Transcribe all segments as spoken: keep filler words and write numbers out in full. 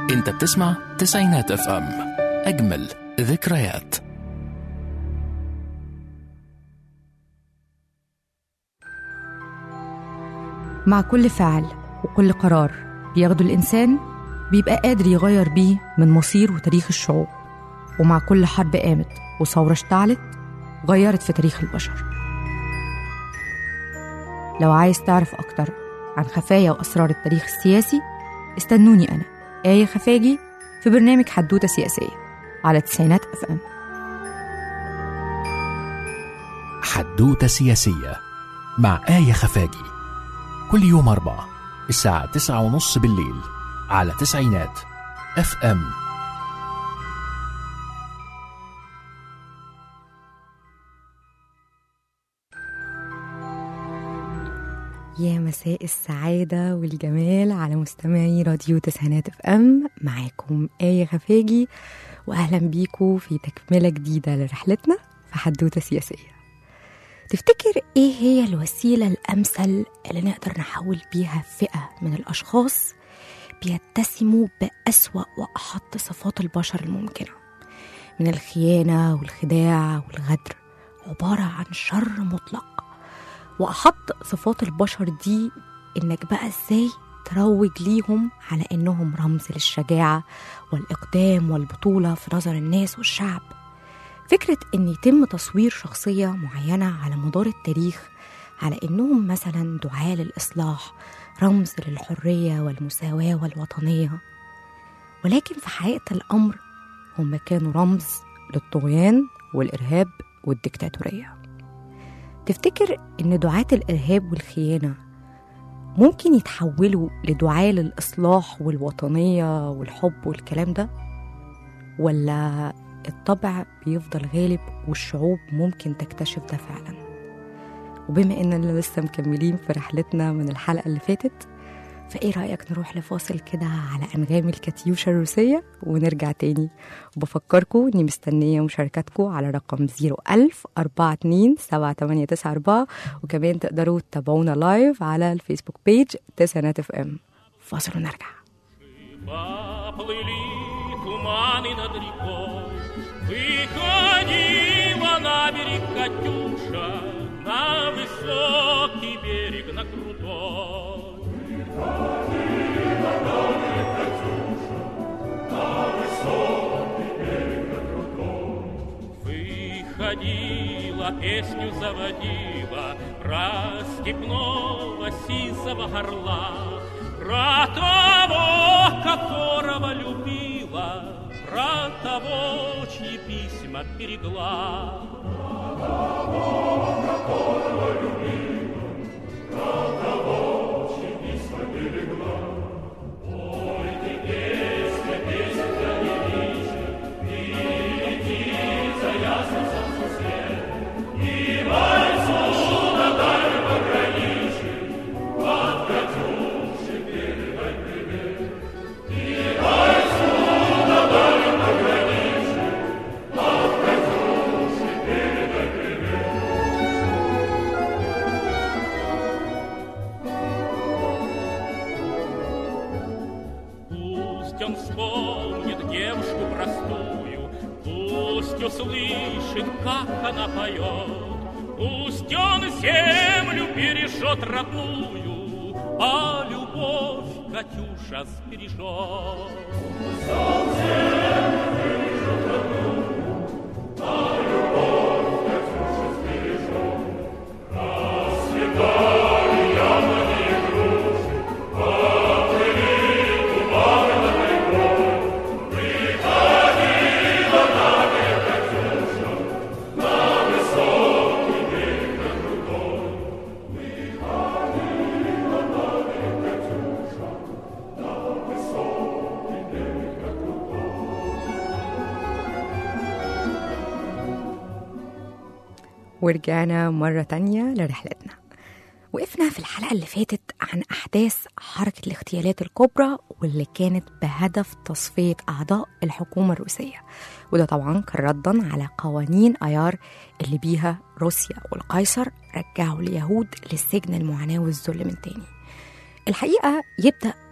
انت بتسمع تسعينات اف ام، اجمل ذكريات. مع كل فعل وكل قرار بياخده الإنسان بيبقى قادر يغير بيه من مصير وتاريخ الشعوب، ومع كل حرب قامت وثورة اشتعلت غيرت في تاريخ البشر. لو عايز تعرف أكتر عن خفايا وأسرار التاريخ السياسي استنوني أنا آية خفاجي في برنامج حدوتة سياسية على تسعينات اف ام. حدوتة سياسية مع آية خفاجي كل يوم أربعة الساعة تسعة ونص بالليل على تسعينات اف ام. يا مساء السعادة والجمال على مستمعي راديو تسعينات اف ام، معاكم آية خفاجي وأهلا بيكم في تكملة جديدة لرحلتنا في حدوتة سياسية. تفتكر إيه هي الوسيلة الأمثل اللي نقدر نحول بيها فئة من الأشخاص بيتسموا بأسوأ وأحط صفات البشر الممكنة من الخيانة والخداع والغدر، عبارة عن شر مطلق. وأحط صفات البشر دي إنك بقى إزاي تروج ليهم على إنهم رمز للشجاعة والإقدام والبطولة في نظر الناس والشعب. فكرة إن يتم تصوير شخصية معينة على مدار التاريخ على إنهم مثلا دعاة للإصلاح، رمز للحرية والمساواة والوطنية، ولكن في حقيقة الأمر هم كانوا رمز للطغيان والإرهاب والديكتاتورية. تفتكر إن دعاة الإرهاب والخيانة ممكن يتحولوا لدعاة للإصلاح والوطنية والحب والكلام ده، ولا الطبع بيفضل غالب والشعوب ممكن تكتشف ده فعلا؟ وبما إننا لسه مكملين في رحلتنا من الحلقة اللي فاتت، فإيه رأيك نروح لفاصل كده على أنغام الكاتيوشا الروسية ونرجع تاني؟ وبفكركم إني مستنية مشاركاتكم على رقم صفر ألف أربعة اتنين سبعة تمانية تسعة أربعة، وكمان تقدروا تتابعونا لايف على الفيسبوك بيج تسعينات اف ام. فاصل ونرجع. Выходила на берег Катюша, на высокий берег, на крутой. Выходила на берег Катюша, на высокий берег, на крутой. Выходила, песню заводила про степного сизого орла, про того, которого любила, про того, чьи письма берегла. Про того, которого любила, про того, чьи письма берегла. Ой, ты песня, песня не вижу, и летит за ясным солнцем свет, и вальсу на дальнем пограничье от Катюши передай привет. И вальсу на дальнем пограничье от Катюши передай привет. Пусть он вспомнит девушку простую, пусть услышит, как она поет, пусть он землю бережет родную, а любовь Катюша сбережет. Пусть он землю бережет родную, а любовь Катюша сбережет. Расцветали яблони и груши, поплыли туманы над рекой. Приходила на берег Катюша, на высокий берег, на крутой. Приходила на берег Катюша, на высокий берег, на крутой. ورجعنا مرة تانية لرحلتنا. وقفنا في الحلقة اللي فاتت عن أحداث حركة الاغتيالات الكبرى واللي كانت بهدف تصفية أعضاء الحكومة الروسية، وده طبعا كان ردا على قوانين أيار اللي بيها روسيا والقيصر رجعوا اليهود للسجن المعاناة والذل من تاني. الحقيقة يبدأ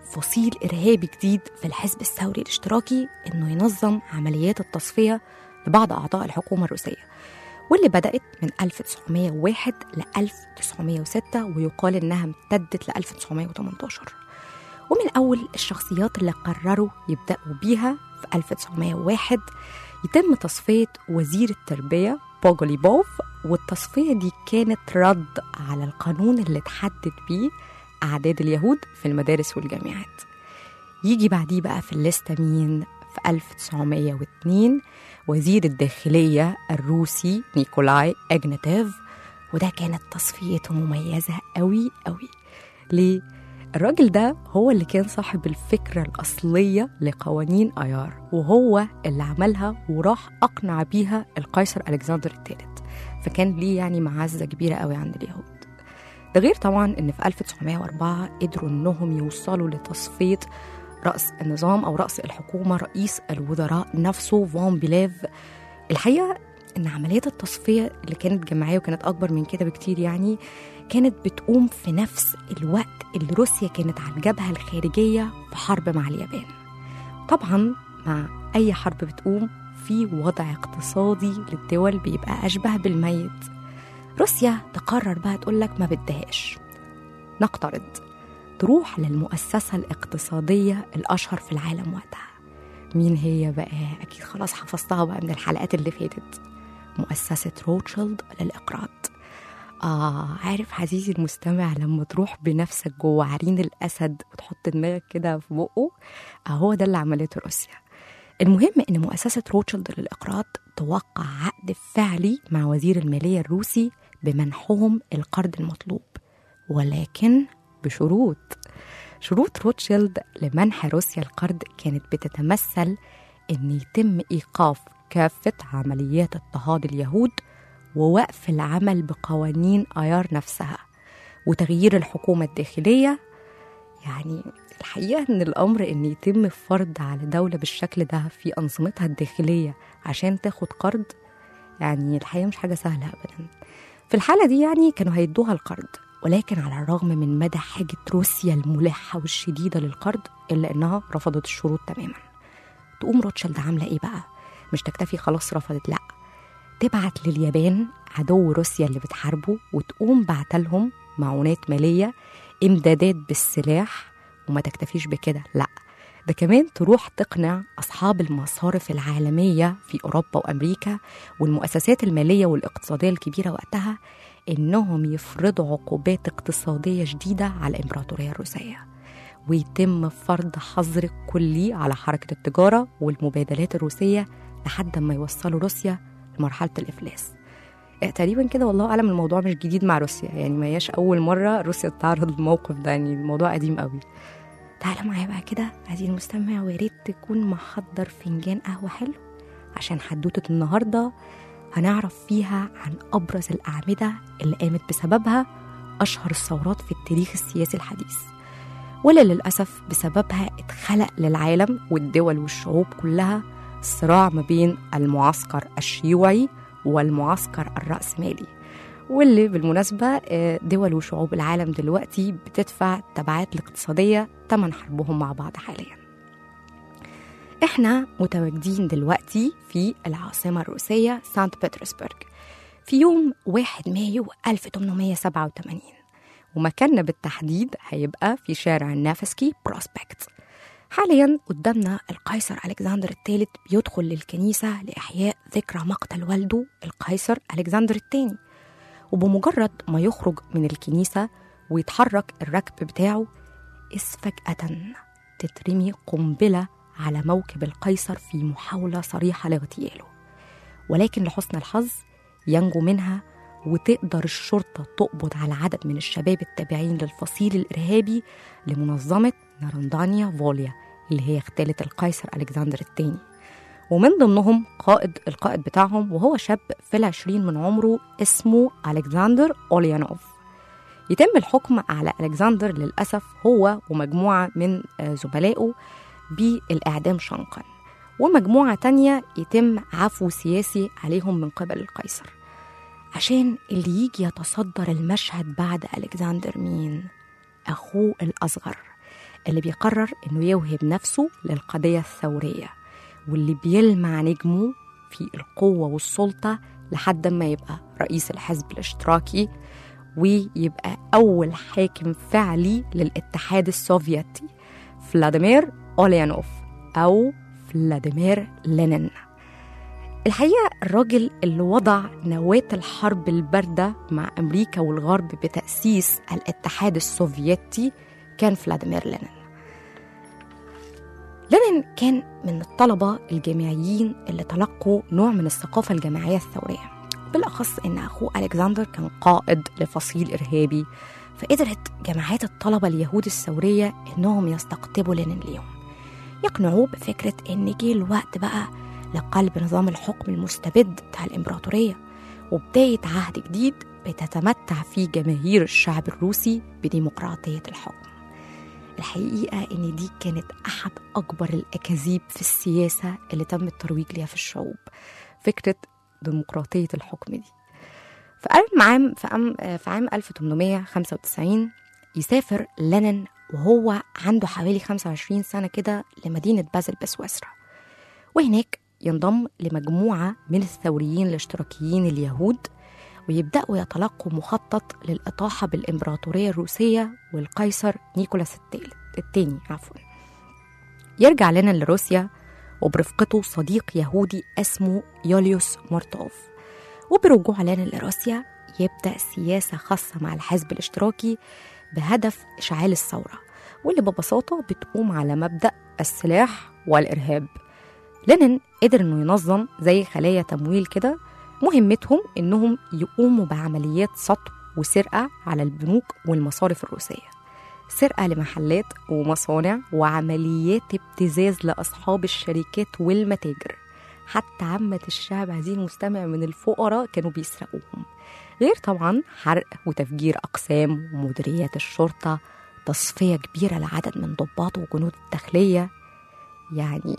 فصيل إرهابي جديد في الحزب الثوري الاشتراكي إنه ينظم عمليات التصفية لبعض أعضاء الحكومة الروسية، واللي بدأت من ألف وتسعمية وواحد ل ألف وتسعمية وستة، ويقال إنها امتدت ل ألف وتسعمية وتمنتاشر. ومن أول الشخصيات اللي قرروا يبدأوا بيها في ألف وتسعمية وواحد يتم تصفية وزير التربية بوغوليبوف، والتصفية دي كانت رد على القانون اللي تحدد بيه أعداد اليهود في المدارس والجامعات. يجي بعديه بقى في الليستة مين؟ في ألف وتسعمية واتنين وزير الداخلية الروسي نيكولاي أجناتيف، وده كانت تصفيته مميزة قوي قوي. ليه؟ الراجل ده هو اللي كان صاحب الفكرة الأصلية لقوانين آيار، وهو اللي عملها وراح أقنع بيها القيصر ألكسندر الثالث، فكان ليه يعني معزة كبيرة قوي عند اليهود. ده غير طبعا إن في ألف وتسعمية وأربعة قدروا إنهم يوصلوا لتصفية رأس النظام أو رأس الحكومة، رئيس الوزراء نفسه فون بيليف. الحقيقة إن عمليات التصفية اللي كانت جماعية وكانت أكبر من كده بكتير يعني كانت بتقوم في نفس الوقت اللي روسيا كانت على الجبهة الخارجية في حرب مع اليابان. طبعا مع أي حرب بتقوم في وضع اقتصادي للدول بيبقى أشبه بالميت. روسيا تقرر بقى تقولك ما بدهاش، نقترض، تروح للمؤسسة الاقتصادية الأشهر في العالم وقتها. مين هي بقى؟ أكيد خلاص حفظتها بقى من الحلقات اللي فاتت، مؤسسة روتشيلد للإقراض. آه عارف عزيزي المستمع لما تروح بنفسك جوه عرين الأسد وتحط دماغك كده في بقه؟ آه هو ده اللي عملته روسيا. المهم إن مؤسسة روتشيلد للإقراض توقع عقد فعلي مع وزير المالية الروسي بمنحهم القرض المطلوب، ولكن بشروط. شروط روتشيلد لمنح روسيا القرض كانت بتتمثل إن يتم إيقاف كافة عمليات اضطهاد اليهود، ووقف العمل بقوانين آيار نفسها، وتغيير الحكومة الداخلية. يعني الحقيقة إن الأمر إن يتم فرض على دولة بالشكل ده في أنظمتها الداخلية عشان تاخد قرض، يعني الحقيقة مش حاجة سهلة أبدا. في الحالة دي يعني كانوا هيدوها القرض، ولكن على الرغم من مدى حاجة روسيا الملحة والشديدة للقرض إلا إنها رفضت الشروط تماما. تقوم روتشيلد عاملة إيه بقى؟ مش تكتفي خلاص رفضت، لأ، تبعت لليابان عدو روسيا اللي بتحاربه، وتقوم بعتلهم معونات مالية، إمدادات بالسلاح. وما تكتفيش بكده، لأ، ده كمان تروح تقنع أصحاب المصارف العالمية في أوروبا وأمريكا والمؤسسات المالية والاقتصادية الكبيرة وقتها إنهم يفرضوا عقوبات اقتصادية جديدة على الإمبراطورية الروسية، ويتم فرض حظر كلي على حركة التجارة والمبادلات الروسية لحد ما يوصلوا روسيا لمرحلة الإفلاس. تقريبا كده والله أعلم الموضوع مش جديد مع روسيا، يعني ما هياش أول مرة روسيا تتعرض للموقف ده، يعني الموضوع قديم قوي. تعالى معايا بقى كده عزيزي المستمع، وياريت تكون محضر فنجان قهوة حلو، عشان حدوتة النهاردة هنعرف فيها عن أبرز الأعمدة اللي قامت بسببها أشهر الثورات في التاريخ السياسي الحديث، واللي للأسف بسببها اتخلق للعالم والدول والشعوب كلها صراع ما بين المعسكر الشيوعي والمعسكر الرأسمالي، واللي بالمناسبة دول وشعوب العالم دلوقتي بتدفع التبعات الاقتصادية تمن حربهم مع بعض حاليا. احنا متواجدين دلوقتي في العاصمة الروسية سانت بطرسبرغ في يوم واحد مايو ألف وثمانمية وسبعة وثمانين، ومكاننا بالتحديد هيبقى في شارع النافسكي بروسبكت. حاليا قدامنا القيصر ألكسندر الثالث بيدخل للكنيسة لإحياء ذكرى مقتل والده القيصر ألكسندر الثاني، وبمجرد ما يخرج من الكنيسة ويتحرك الركب بتاعه، إذ فجأة تترمي قنبلة على موكب القيصر في محاولة صريحة لاغتياله، ولكن لحسن الحظ ينجو منها، وتقدر الشرطة تقبض على عدد من الشباب التابعين للفصيل الإرهابي لمنظمة نارندانيا فوليا اللي هي اغتالت القيصر ألكسندر الثاني، ومن ضمنهم قائد القائد بتاعهم، وهو شاب في العشرين من عمره اسمه ألكسندر أوليانوف. يتم الحكم على ألكسندر للأسف هو ومجموعة من زملائه بالإعدام شنقا، ومجموعة تانية يتم عفو سياسي عليهم من قبل القيصر. عشان اللي يجي يتصدر المشهد بعد ألكسندر مين؟ أخوه الأصغر اللي بيقرر إنه يوهب نفسه للقضية الثورية، واللي بيلمع نجمه في القوة والسلطة لحد ما يبقى رئيس الحزب الاشتراكي ويبقى أول حاكم فعلي للاتحاد السوفيتي، فلاديمير أوليانوف أو فلاديمير لينين. الحقيقة الراجل اللي وضع نواة الحرب الباردة مع أمريكا والغرب بتأسيس الاتحاد السوفيتي كان فلاديمير لينين. لينين كان من الطلبة الجامعيين اللي تلقوا نوع من الثقافة الجماعية الثورية، بالأخص إن أخوه ألكسندر كان قائد لفصيل إرهابي، فقدرت جماعات الطلبة اليهود الثورية إنهم يستقطبوا لينين ليهم، يقنعوه بفكرة إن جه الوقت بقى لقلب نظام الحكم المستبد بتاع الإمبراطورية، وبداية عهد جديد بتتمتع فيه جماهير الشعب الروسي بديمقراطية الحكم. الحقيقة إن دي كانت أحد أكبر الأكاذيب في السياسة اللي تم الترويج ليها في الشعوب، فكرة ديمقراطية الحكم دي. في عام في عام في عام ألف وثمانمائة وخمسة وتسعين يسافر لينين وهو عنده حوالي خمسة وعشرين سنة كده لمدينة بازل بسويسرا، وهناك ينضم لمجموعة من الثوريين الاشتراكيين اليهود، ويبدأوا يتلقوا مخطط للإطاحة بالإمبراطورية الروسية والقيصر نيكولاس الثالث الثاني عفوا. يرجع لنا لروسيا وبرفقته صديق يهودي اسمه يوليوس مورتوف، وبرجوع لنا لروسيا يبدأ سياسة خاصة مع الحزب الاشتراكي بهدف إشعال الثورة، واللي ببساطة بتقوم على مبدأ السلاح والإرهاب. لينين قدر إنه ينظم زي خلايا تمويل كده، مهمتهم إنهم يقوموا بعمليات سطو وسرقة على البنوك والمصارف الروسية، سرقة لمحلات ومصانع، وعمليات ابتزاز لأصحاب الشركات والمتاجر، حتى عامة الشعب عايزين مستمع من الفقراء كانوا بيسرقوهم، غير طبعا حرق وتفجير أقسام ومديريات الشرطة، تصفية كبيرة لعدد من ضباط وجنود الداخلية. يعني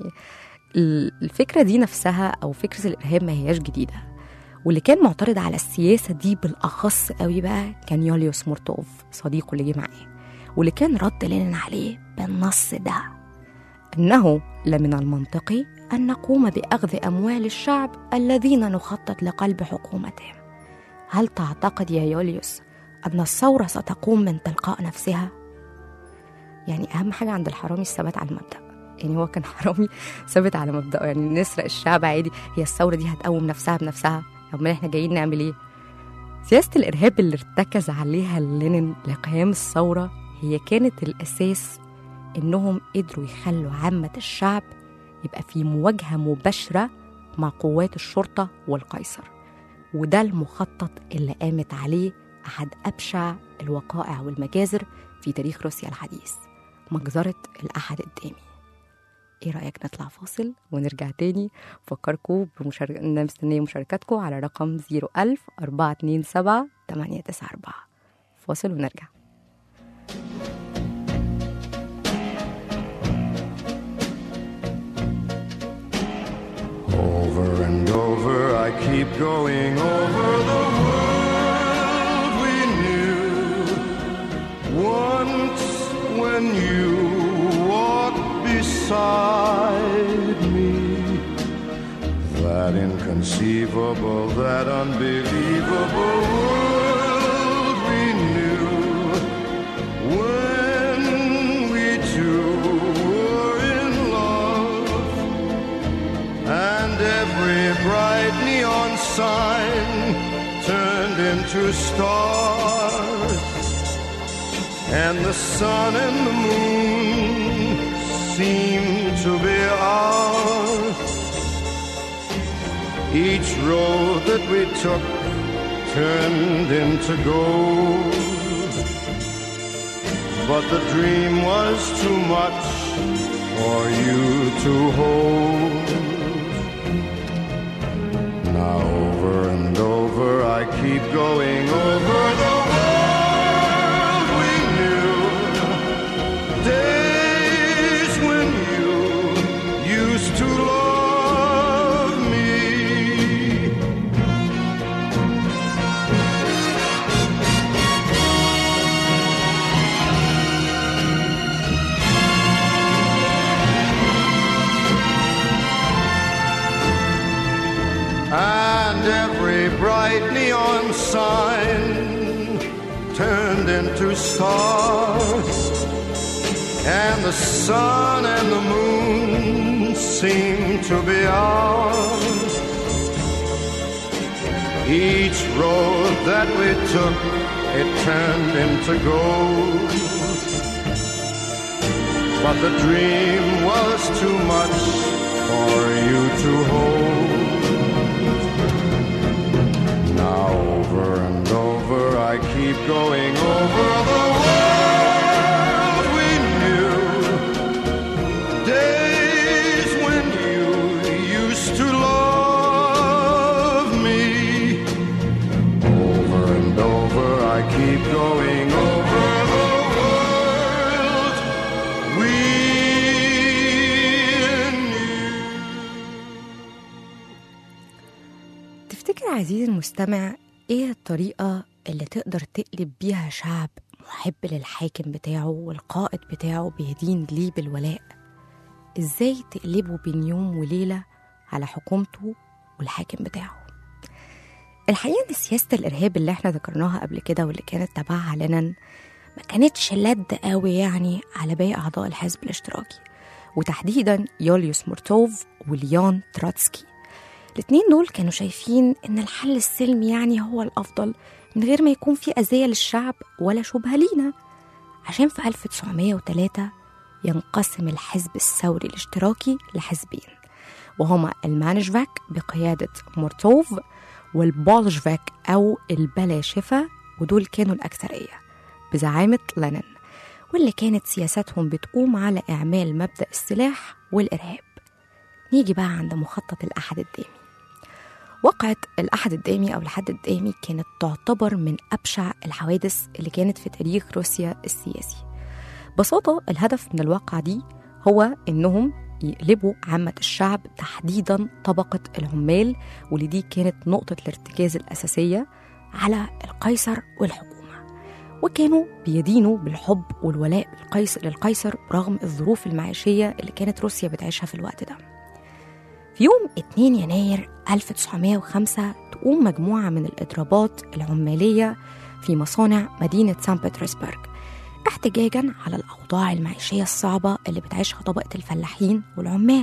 الفكرة دي نفسها أو فكرة الإرهاب ما هياش جديدة، واللي كان معترض على السياسة دي بالأخص قوي بقى كان يوليوس مورتوف صديقه اللي جه معاه، واللي كان رد لينين عليه بالنص ده إنه لمن المنطقي أن نقوم بأخذ أموال الشعب الذين نخطط لقلب حكومتهم. هل تعتقد يا يوليوس أن الثورة ستقوم من تلقاء نفسها؟ يعني أهم حاجة عند الحرامي الثبات على المبدأ، يعني هو كان حرامي ثابت على مبدأه، يعني نسرق الشعب عادي، هي الثورة دي هتقوم نفسها بنفسها، أمال إحنا جايين نعمل إيه؟ سياسة الإرهاب اللي ارتكز عليها لينين لقيام الثورة هي كانت الأساس، إنهم قدروا يخلوا عامة الشعب يبقى في مواجهة مباشرة مع قوات الشرطة والقيصر، وده المخطط اللي قامت عليه أحد أبشع الوقائع والمجازر في تاريخ روسيا الحديث، مجزرة الأحد الدامي. ايه رأيك نطلع فاصل ونرجع تاني؟ فكركم بمشارك... ان مستنيه مشاركاتكم على رقم صفر ألف أربعة اتنين سبعة تمانية تسعة أربعة. فاصل ونرجع. Over and over I keep going over the world we knew once when you beside me, that inconceivable, that unbelievable world we knew when we two were in love, and every bright neon sign turned into stars, and the sun and the moon seemed to be ours. Each road that we took turned into gold, but the dream was too much for you to hold. Now over and over I keep going over the world we knew, days when you used to love me. into stars, and the sun and the moon seem to be ours. Each road that we took, it turned into gold, but the dream was too much for you to hold. Now over and over I keep going over the world we knew, days when you used to love me. Over and over I keep going over the world we knew. تفتكر عزيزي المستمع ايه الطريقة اللي تقدر تقلب بيها شعب محب للحاكم بتاعه والقائد بتاعه بيدين ليه بالولاء؟ ازاي تقلبه بين يوم وليلة على حكومته والحاكم بتاعه؟ الحقيقة ان سياسة الارهاب اللي احنا ذكرناها قبل كده واللي كانت تبعها لينين ما كانتش لد قوي يعني على باقي اعضاء الحزب الاشتراكي، وتحديدا يوليوس مورتوف وليون تراتسكي. الاتنين دول كانوا شايفين ان الحل السلمي يعني هو الافضل من غير ما يكون في اذية للشعب ولا شبهة لينا، عشان في ألف وتسعمية وتلاتة ينقسم الحزب الثوري الاشتراكي لحزبين، وهما المانشفاك بقيادة مورتوف والبولشفاك أو البلاشفة، ودول كانوا الأكثرية بزعامة لينين، واللي كانت سياستهم بتقوم على إعمال مبدأ السلاح والإرهاب. نيجي بقى عند مخطط الأحد الدامي. وقعة الأحد الدامي أو الحد الدامي كانت تعتبر من أبشع الحوادث اللي كانت في تاريخ روسيا السياسي. ببساطة الهدف من الواقعة دي هو إنهم يقلبوا عامة الشعب، تحديدا طبقة العمال، واللي دي كانت نقطة الارتكاز الأساسية على القيصر والحكومة، وكانوا بيدينوا بالحب والولاء للقيصر رغم الظروف المعيشية اللي كانت روسيا بتعيشها في الوقت ده. في يوم اتنين يناير ألف وتسعمية وخمسة تقوم مجموعة من الإضرابات العمالية في مصانع مدينة سان بطرسبرغ احتجاجاً على الأوضاع المعيشية الصعبة اللي بتعيشها طبقة الفلاحين والعمال.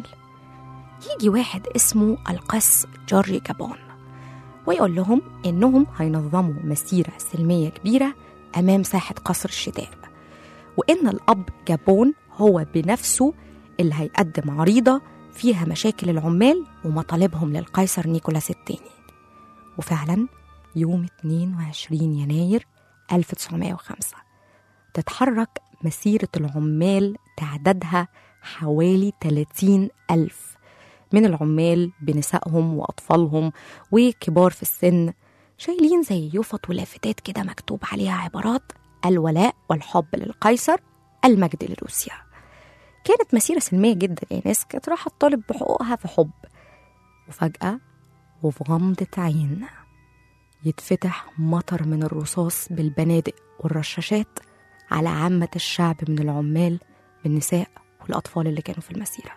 يجي واحد اسمه القس جورجي كابون ويقول لهم إنهم هينظموا مسيرة سلمية كبيرة أمام ساحة قصر الشتاء، وإن الأب جابون هو بنفسه اللي هيقدم عريضة فيها مشاكل العمال ومطالبهم للقيصر نيكولاس الثاني. وفعلا يوم اتنين وعشرين يناير ألف وتسعمية وخمسة تتحرك مسيرة العمال تعدادها حوالي ثلاثين ألف من العمال بنسائهم وأطفالهم وكبار في السن، شايلين زي يفط ولافتات كده مكتوب عليها عبارات الولاء والحب للقيصر، المجد لروسيا. كانت مسيرة سلمية جدا، يعني ناس كانت رايحة تطالب بحقوقها في حب. وفجأة وفي غمضة عين يتفتح مطر من الرصاص بالبنادق والرشاشات على عامة الشعب من العمال بالنساء والأطفال اللي كانوا في المسيرة،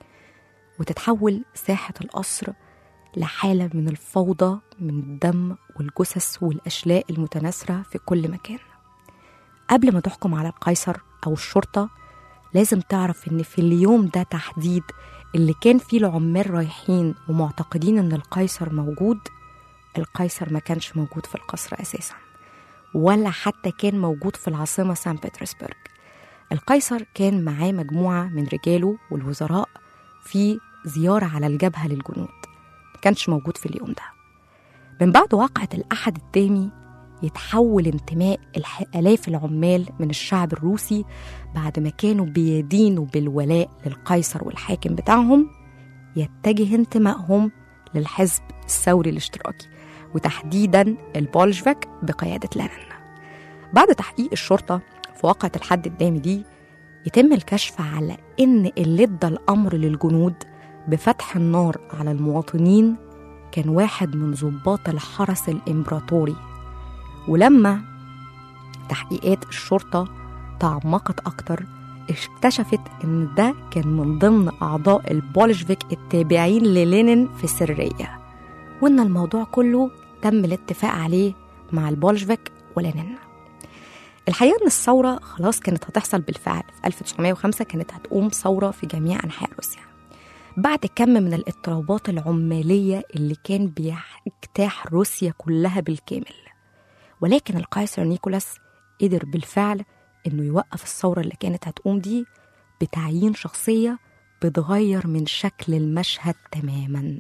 وتتحول ساحة القصر لحالة من الفوضى من الدم والجثث والأشلاء المتناثرة في كل مكان. قبل ما تحكم على القيصر أو الشرطة لازم تعرف إن في اليوم ده تحديد اللي كان فيه العمال رايحين ومعتقدين إن القيصر موجود، القيصر ما كانش موجود في القصر أساساً، ولا حتى كان موجود في العاصمة سان بطرسبرغ. القيصر كان معاه مجموعة من رجاله والوزراء في زيارة على الجبهة للجنود، ما كانش موجود في اليوم ده. من بعد واقعة الأحد الدامي يتحول انتماء آلاف العمال من الشعب الروسي بعد ما كانوا بيدينوا بالولاء للقيصر والحاكم بتاعهم، يتجه انتمائهم للحزب الثوري الاشتراكي وتحديداً البولشفيك بقيادة لينين. بعد تحقيق الشرطة في واقعة الحد الدامي دي يتم الكشف على إن اللي ادى الأمر للجنود بفتح النار على المواطنين كان واحد من ضباط الحرس الإمبراطوري. ولما تحقيقات الشرطة تعمقت أكتر اكتشفت إن ده كان من ضمن أعضاء البولشفيك التابعين للينين في سرية، وإن الموضوع كله تم الاتفاق عليه مع البولشفيك ولينين. الحقيقة إن الثورة خلاص كانت هتحصل بالفعل. في ألف وتسعمائة وخمسة كانت هتقوم ثورة في جميع أنحاء روسيا بعد كم من الاضطرابات العمالية اللي كان بيجتاح روسيا كلها بالكامل. ولكن القيصر نيكولاس قدر بالفعل إنه يوقف الثورة اللي كانت هتقوم دي بتعيين شخصية بتغير من شكل المشهد تماما.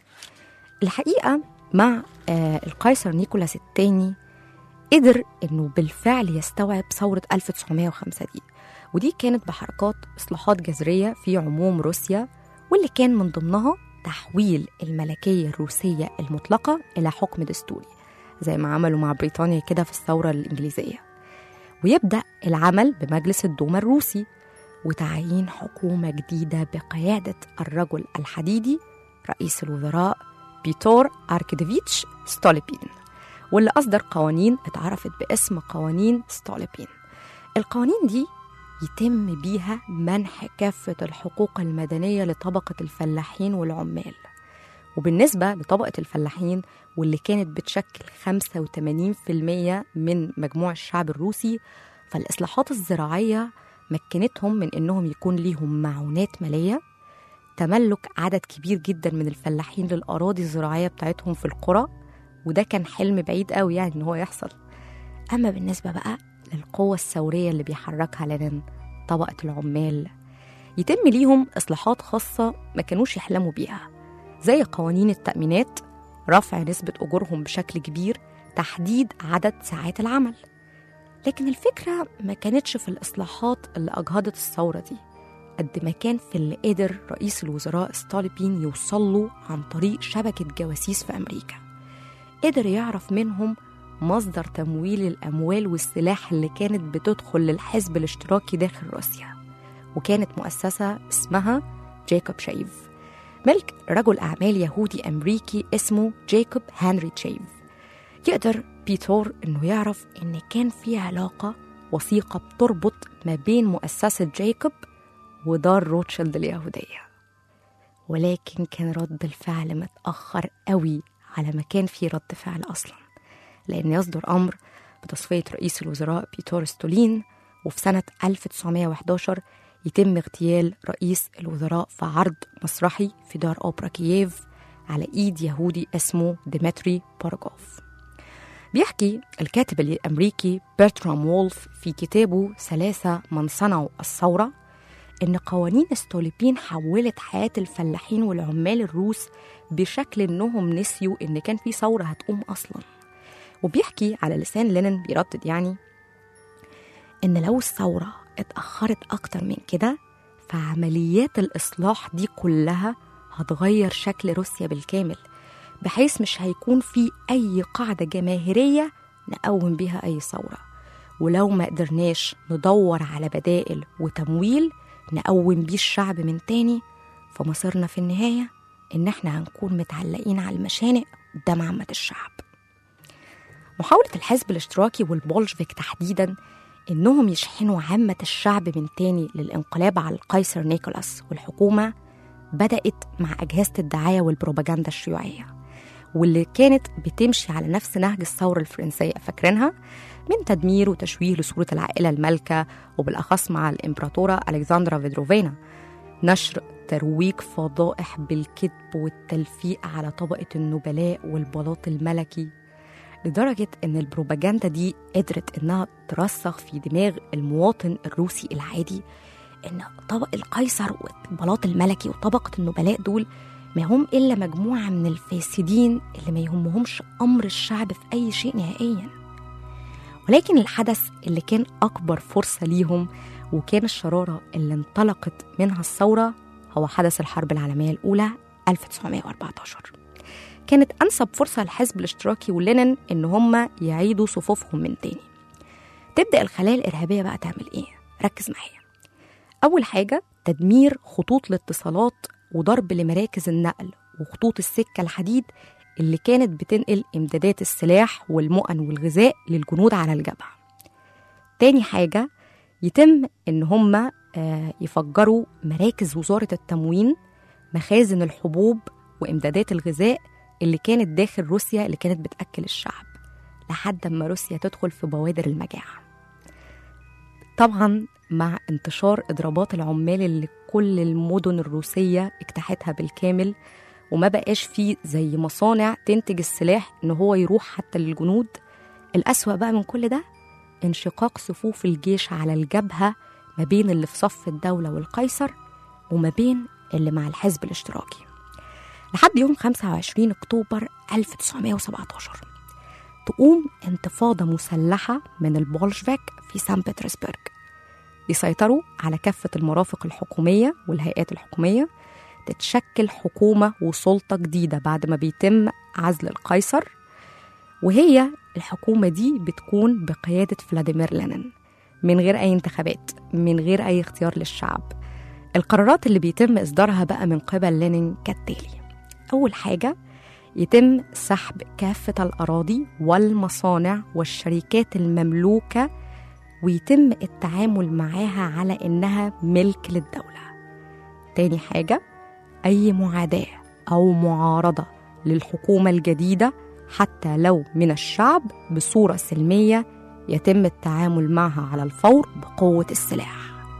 الحقيقة مع آه القيصر نيكولاس الثاني قدر إنه بالفعل يستوعب ثورة ألف وتسعمائة وخمسة دي، ودي كانت بحركات إصلاحات جذرية في عموم روسيا، واللي كان من ضمنها تحويل الملكية الروسية المطلقة إلى حكم دستوري زي ما عملوا مع بريطانيا كده في الثورة الإنجليزية، ويبدأ العمل بمجلس الدوما الروسي وتعيين حكومة جديدة بقيادة الرجل الحديدي رئيس الوزراء بيتور أركاديفيتش ستوليبين، واللي أصدر قوانين اتعرفت باسم قوانين ستوليبين. القوانين دي يتم بيها منح كافة الحقوق المدنية لطبقة الفلاحين والعمال. وبالنسبة لطبقة الفلاحين واللي كانت بتشكل خمسة وثمانين بالمئة من مجموع الشعب الروسي، فالإصلاحات الزراعية مكنتهم من إنهم يكون ليهم معونات مالية، تملك عدد كبير جدا من الفلاحين للأراضي الزراعية بتاعتهم في القرى، وده كان حلم بعيد قوي يعني إن هو يحصل. أما بالنسبة بقى للقوة الثورية اللي بيحركها لينين، طبقة العمال، يتم ليهم إصلاحات خاصة ما كانوش يحلموا بيها، زي قوانين التأمينات، رفع نسبة أجورهم بشكل كبير، تحديد عدد ساعات العمل. لكن الفكرة ما كانتش في الإصلاحات اللي أجهضت الثورة دي قد ما كان في اللي قدر رئيس الوزراء ستوليبين يوصل له عن طريق شبكة جواسيس في أمريكا. قدر يعرف منهم مصدر تمويل الأموال والسلاح اللي كانت بتدخل للحزب الاشتراكي داخل روسيا، وكانت مؤسسة اسمها جايكوب شايف، ملك رجل أعمال يهودي أمريكي اسمه جايكوب هنري شايف. يقدر بيتور إنه يعرف إن كان في علاقة وثيقة بتربط ما بين مؤسسة جايكوب ودار روتشيلد اليهودية، ولكن كان رد الفعل متأخر قوي على ما كان في رد فعل أصلا، لأن يصدر أمر بتصفية رئيس الوزراء بيتور ستولين، وفي سنة ألف وتسعمائة وأحد عشر يتم اغتيال رئيس الوزراء في عرض مسرحي في دار أوبرا كييف على إيد يهودي اسمه ديمتري بورغوف. بيحكي الكاتب الأمريكي برترام وولف في كتابه ثلاثة من صنعوا الثورة إن قوانين ستوليبين حولت حياة الفلاحين والعمال الروس بشكل إنهم نسيوا إن كان في ثورة هتقوم أصلاً. وبيحكي على لسان لينين بيردد يعني إن لو الثورة اتأخرت أكتر من كده فعمليات الإصلاح دي كلها هتغير شكل روسيا بالكامل، بحيث مش هيكون في أي قاعدة جماهيرية نقوم بيها أي ثورة، ولو ما قدرناش ندور على بدائل وتمويل نقوم بيه الشعب من تاني، فمصيرنا في النهاية إن احنا هنكون متعلقين على المشانق قدام عامة الشعب. محاولة الحزب الاشتراكي والبولشفيك تحديداً إنهم يشحنوا عامة الشعب من تاني للانقلاب على القيصر نيكولاس والحكومة بدأت مع أجهزة الدعاية والبروباغندا الشيوعية، واللي كانت بتمشي على نفس نهج الثورة الفرنسية فاكرينها، من تدمير وتشويه لصورة العائلة المالكة، وبالأخص مع الإمبراطورة ألكسندرا فيدروفينا، نشر ترويج فضائح بالكذب والتلفيق على طبقة النبلاء والبلاط الملكي، لدرجة إن البروباغندا دي قدرت إنها ترسخ في دماغ المواطن الروسي العادي إن طبق القيصر والبلاط الملكي وطبقة النبلاء دول ما هم إلا مجموعة من الفاسدين اللي ما يهمهمش أمر الشعب في أي شيء نهائياً. ولكن الحدث اللي كان أكبر فرصة ليهم وكان الشرارة اللي انطلقت منها الثورة هو حدث الحرب العالمية الأولى ألف وتسعمائة وأربعة عشر. كانت أنسب فرصة للحزب الاشتراكي ولينين إن هم يعيدوا صفوفهم من تاني. تبدأ الخلايا الإرهابية بقى تعمل إيه؟ ركز معايا. أول حاجة تدمير خطوط الاتصالات وضرب لمراكز النقل وخطوط السكة الحديد اللي كانت بتنقل إمدادات السلاح والمؤن والغذاء للجنود على الجبهة. تاني حاجة يتم إن هم يفجروا مراكز وزارة التموين، مخازن الحبوب وإمدادات الغذاء اللي كانت داخل روسيا اللي كانت بتأكل الشعب، لحد ما روسيا تدخل في بوادر المجاعة. طبعا مع انتشار إضرابات العمال اللي كل المدن الروسية اجتاحتها بالكامل، وما بقاش فيه زي مصانع تنتج السلاح إن هو يروح حتى للجنود. الأسوأ بقى من كل ده انشقاق صفوف الجيش على الجبهة ما بين اللي في صف الدولة والقيصر وما بين اللي مع الحزب الاشتراكي، لحد يوم خمسة وعشرين أكتوبر ألف وتسعمائة وسبعة عشر تقوم انتفاضة مسلحة من البولشفيك في سان بطرسبرغ، يسيطروا على كافة المرافق الحكومية والهيئات الحكومية، تتشكل حكومة وسلطة جديدة بعد ما بيتم عزل القيصر، وهي الحكومة دي بتكون بقيادة فلاديمير لينين من غير أي انتخابات، من غير أي اختيار للشعب. القرارات اللي بيتم إصدارها بقى من قبل لينين كالتالي: أول حاجة، يتم سحب كافة الأراضي والمصانع والشركات المملوكة ويتم التعامل معاها على إنها ملك للدولة. تاني حاجة، أي معاداة أو معارضة للحكومة الجديدة حتى لو من الشعب بصورة سلمية يتم التعامل معها على الفور بقوة السلاح.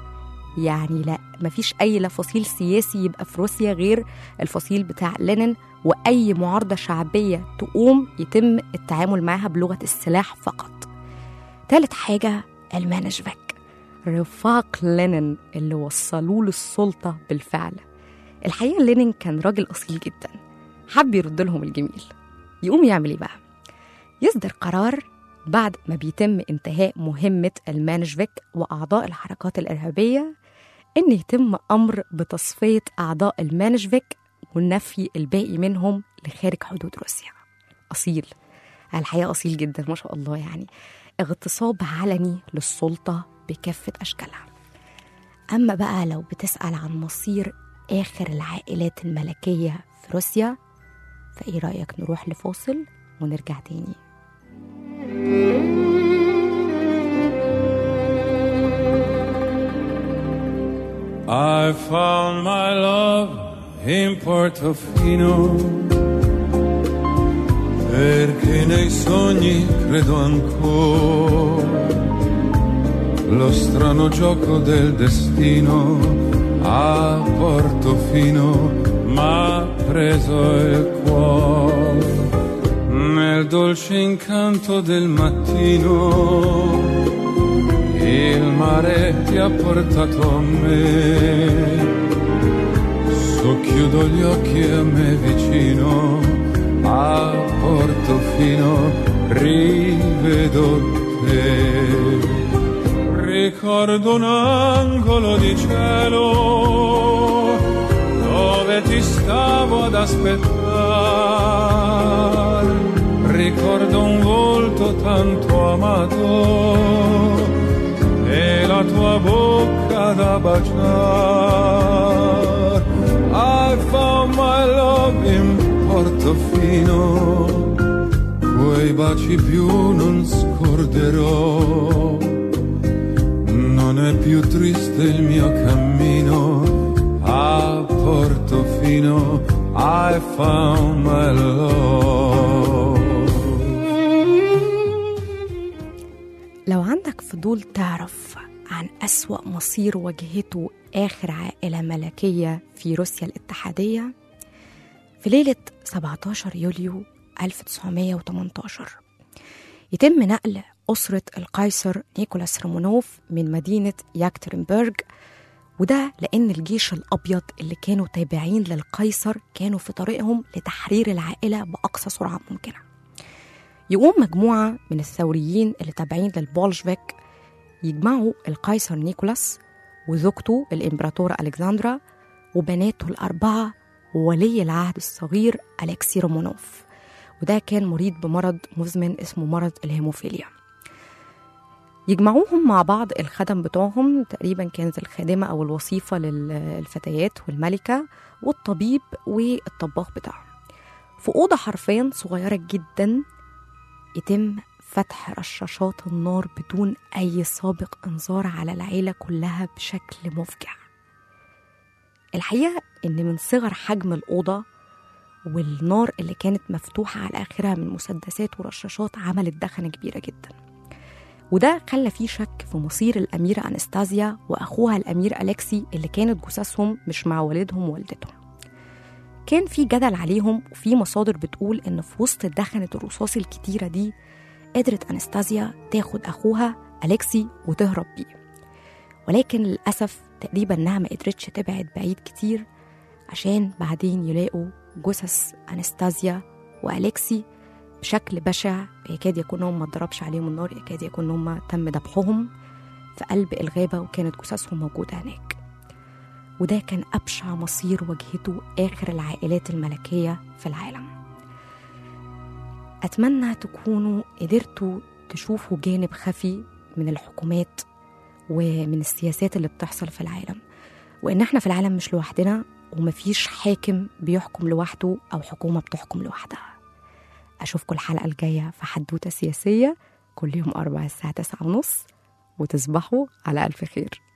يعني لا، مفيش أي لا فصيل سياسي يبقى في روسيا غير الفصيل بتاع لينين، وأي معارضة شعبية تقوم يتم التعامل معها بلغة السلاح فقط. ثالث حاجة، المانشفيك، رفاق لينين اللي وصلوه للسلطة بالفعل. الحقيقة لينين كان راجل أصيل جدا، حب يرد لهم الجميل. يقوم يعمل إيه بقى؟ يصدر قرار بعد ما بيتم انتهاء مهمة المانشفيك وأعضاء الحركات الإرهابية إن يتم أمر بتصفية أعضاء المانشفيك ونفي الباقي منهم لخارج حدود روسيا. أصيل، الحقيقة أصيل جدا ما شاء الله، يعني اغتصاب علني للسلطة بكافة أشكالها. أما بقى لو بتسأل عن مصير آخر العائلات الملكية في روسيا، فإيه رأيك نروح لفاصل ونرجع تاني؟ I found my love in Portofino, perché nei sogni credo ancora, lo strano gioco del destino a Portofino m'ha preso il cuore, nel dolce incanto del mattino il mare ti ha portato a me, socchiudo gli occhi a me vicino, a Portofino rivedo te. Ricordo un angolo di cielo dove ti stavo ad aspettare, ricordo un volto tanto amato e la tua bocca da baciare. I found my love in Portofino, quei baci più non scorderò, non è più triste il mio cammino, a Portofino I found my love. لو عندك فضول تعرف عن أسوأ مصير واجهته آخر عائلة ملكية في روسيا الاتحادية، في ليلة سبعة عشر يوليو ألف وتسعمائة وثمانية عشر يتم نقل أسرة القيصر نيكولاس رومانوف من مدينة ياكترينبرغ، وده لأن الجيش الأبيض اللي كانوا تابعين للقيصر كانوا في طريقهم لتحرير العائلة بأقصى سرعة ممكنة. يقوم مجموعة من الثوريين اللي تابعين للبولشفيك يجمعوا القيصر نيكولاس وزوجته الإمبراطورة ألكسندرا وبناته الأربعة وولي العهد الصغير أليكسي رومانوف، وده كان مريض بمرض مزمن اسمه مرض الهيموفيليا. يجمعوهم مع بعض الخدم بتوعهم، تقريبا كانت الخادمة أو الوصيفة للفتيات والملكة والطبيب والطباخ بتاعهم، في أوضة حرفيا صغيرة جدا يتم فتح رشاشات النار بدون أي سابق إنذار على العيلة كلها بشكل مفجع. الحقيقة إن من صغر حجم الأوضة والنار اللي كانت مفتوحة على آخرها من مسدسات ورشاشات عملت دخنة كبيرة جدا، وده خلى فيه شك في مصير الأميرة أنستازيا وأخوها الأمير أليكسي اللي كانت جثثهم مش مع والدهم ووالدتهم. كان في جدل عليهم، وفي مصادر بتقول إن في وسط دخنة الرصاص الكتيرة دي قدرت أنستازيا تاخد أخوها أليكسي وتهرب بيه، ولكن للأسف تقريبا إنها ما قدرتش تبعد بعيد كتير عشان بعدين يلاقوا جثث أنستازيا وأليكسي بشكل بشع، يكاد يكون هم ما اتضربش عليهم النار، يكاد يكون هم تم ذبحهم في قلب الغابة، وكانت جثثهم موجودة هناك. وده كان أبشع مصير واجهته آخر العائلات الملكية في العالم. أتمنى تكونوا قدرتوا تشوفوا جانب خفي من الحكومات ومن السياسات اللي بتحصل في العالم، وإن احنا في العالم مش لوحدنا، ومفيش حاكم بيحكم لوحده أو حكومة بتحكم لوحدها. أشوفكم الحلقة الجاية في حدوتة سياسية كل يوم أربعة الساعة تسعة ونص، وتصبحوا على ألف خير.